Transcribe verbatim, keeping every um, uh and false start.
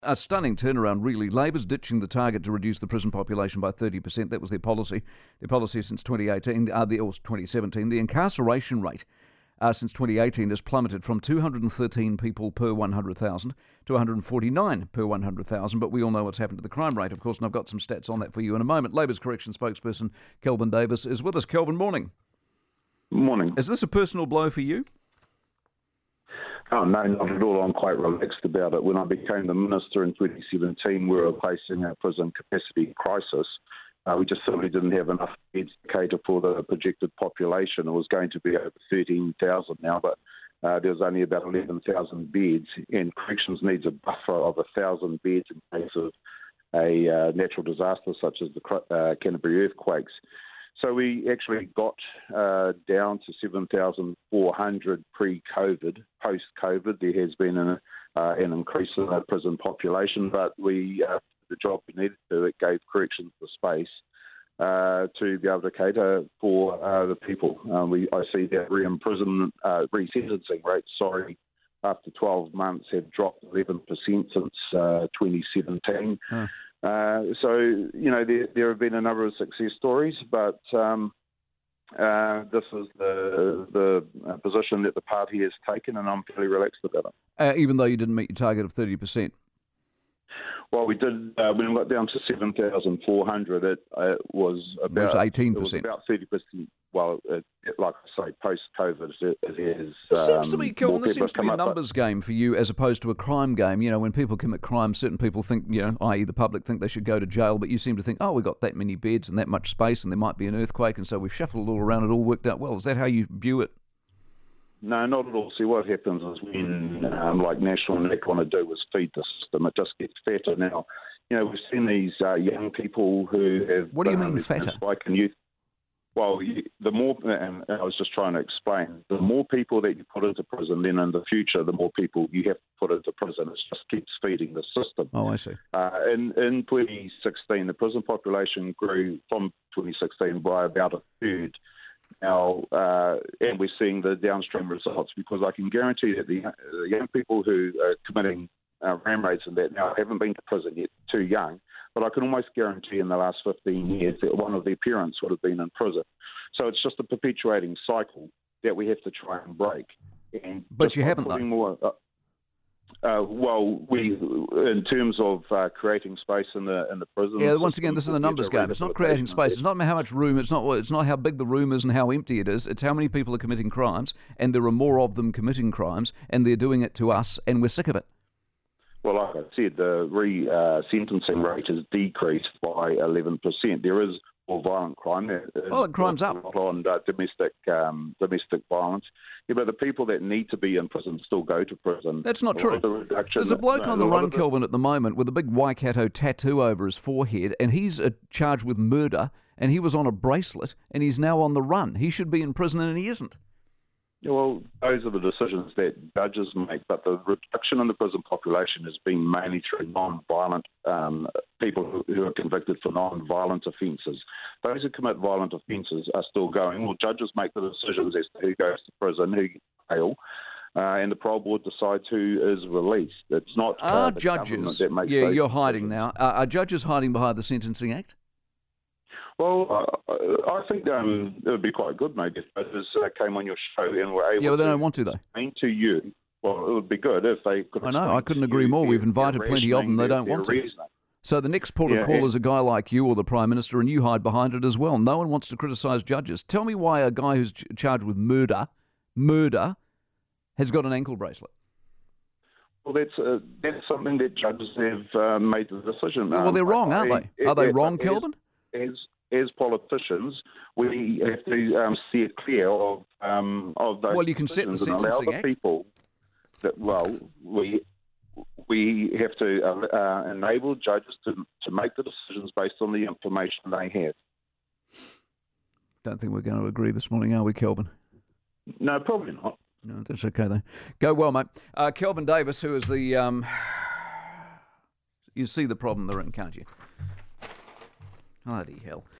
A stunning turnaround, really. Labor's ditching the target to reduce the prison population by thirty percent. That was their policy. Their policy since twenty eighteen, uh, the, or twenty seventeen. The incarceration rate uh, since twenty eighteen has plummeted from two hundred thirteen people per one hundred thousand to one hundred forty-nine per one hundred thousand. But we all know what's happened to the crime rate, of course, and I've got some stats on that for you in a moment. Labor's correction spokesperson Kelvin Davis is with us. Kelvin, morning. Morning. Is this a personal blow for you? Oh, no, not at all. I'm quite relaxed about it. When I became the minister in twenty seventeen, we were facing a prison capacity crisis. Uh, we just simply didn't have enough beds to cater for the projected population. It was going to be over thirteen thousand now, but uh, there was only about eleven thousand beds, and corrections needs a buffer of one thousand beds in case of a uh, natural disaster such as the uh, Canterbury earthquakes. So we actually got uh, down to seven thousand four hundred pre-COVID. Post-COVID, there has been an, uh, an increase in the prison population, but we, uh, the job we needed to do, it gave corrections the space uh, to be able to cater for uh, the people. Um, we, I see that re-imprisonment, uh, re-sentencing rates, sorry, after twelve months have dropped eleven percent since uh, twenty seventeen. Huh. Uh, so, you know, there, there have been a number of success stories, but um, uh, this is the the uh, position that the party has taken, and I'm fairly relaxed about it. Uh, even though you didn't meet your target of thirty percent? Well, we did, uh, when we got down to seven thousand four hundred, it, uh, it was about... It was eighteen percent. It was about thirty percent. Well, it, it, like I say, post-COVID, it, it is... It seems um, to me, Kelvin, this seems to be a numbers game for you as opposed to a crime game. You know, when people commit crime, certain people think, you know, that is the public think they should go to jail, but you seem to think, oh, we've got that many beds and that much space and there might be an earthquake, and so we've shuffled it all around, it all worked out well. Is that how you view it? No, not at all. See, what happens is when, um, like National and N A C want to do is feed the system, it just gets fatter. Now, you know, we've seen these uh, young people who have... What do you um, mean fatter? Like in youth. Well, you, the more, and I was just trying to explain, the more people that you put into prison, then in the future, the more people you have to put into prison. It just keeps feeding the system. Oh, I see. Uh, in, in twenty sixteen, the prison population grew from twenty sixteen by about a third. Now, uh, and we're seeing the downstream results, because I can guarantee that the, the young people who are committing uh, ram raids and that now haven't been to prison yet, too young, but I can almost guarantee in the last fifteen years that one of their parents would have been in prison. So it's just a perpetuating cycle that we have to try and break. And but you haven't, though. More, uh, uh, well, we, in terms of uh, creating space in the in the prison. Yeah, once again, this is a numbers game. It's not creating space. It's not how much room. It's not. It's not how big the room is and how empty it is. It's how many people are committing crimes, and there are more of them committing crimes, and they're doing it to us, and we're sick of it. Well, like I said, the re-sentencing rate has decreased by eleven percent. There is more violent crime. Well, it crime's up. On uh, domestic um, domestic violence. Yeah, but the people that need to be in prison still go to prison. That's not true. The There's a bloke no, on the run, the... Kelvin, at the moment with a big Waikato tattoo over his forehead, and he's uh, charged with murder, and he was on a bracelet, and he's now on the run. He should be in prison, and he isn't. Well, those are the decisions that judges make, but the reduction in the prison population has been mainly through non-violent um, people who, who are convicted for non-violent offences. Those who commit violent offences are still going. Well, judges make the decisions as to who goes to prison, who gets bail, uh, and the parole board decides who is released. It's not uh, are the judges. That makes yeah, those you're hiding decisions. now. Uh, are judges hiding behind the Sentencing Act? Well, uh, I think um, it would be quite good maybe if judges uh, came on your show and were able yeah, well, they to don't want to, though. explain to you. Well, it would be good if they could. I know, I couldn't agree more. We've invited plenty of them. They don't want to. So the next port of call is a guy like you or the Prime Minister, and you hide behind it as well. No one wants to criticise judges. Tell me why a guy who's charged with murder, murder, has got an ankle bracelet. Well, that's uh, that's something that judges have uh, made the decision. Well, um, they're wrong, aren't I, they? Are they wrong, as, Kelvin? As as politicians, we have to um, steer clear of um, of those. Well, you can set the Sentencing and allow the people that. Well, we we have to uh, uh, enable judges to to make the decisions based on the information they have. Don't think we're going to agree this morning, are we, Kelvin? No, probably not. No, that's okay, though. Go well, mate. Uh, Kelvin Davis, who is the... Um, you see the problem they're in, can't you? Bloody hell.